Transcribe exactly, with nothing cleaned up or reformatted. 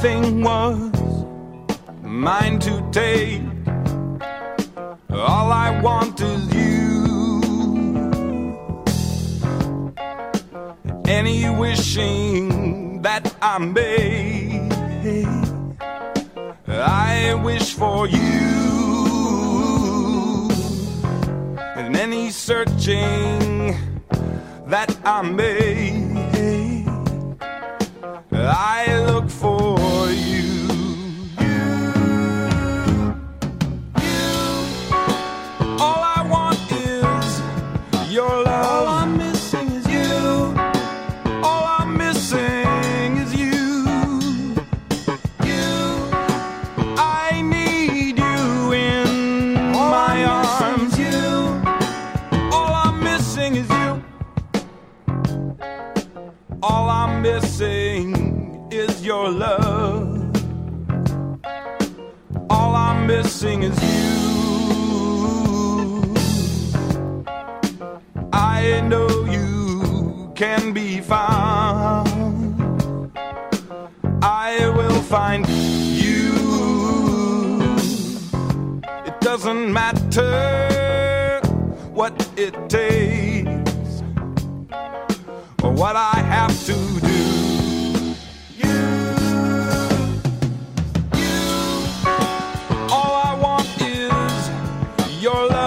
everything was mine to take. All I want is you. Any wishing that I made, I wish for you. And any searching that I made, I look for you. Your love. All I'm missing is you. All I'm missing is you. You. I need you in all my arms. You. All I'm missing is you. All I'm missing is your love. All I'm missing is you. I know you can be found. I will find you. It doesn't matter what it takes or what I have to do. You, you. All I want is your love.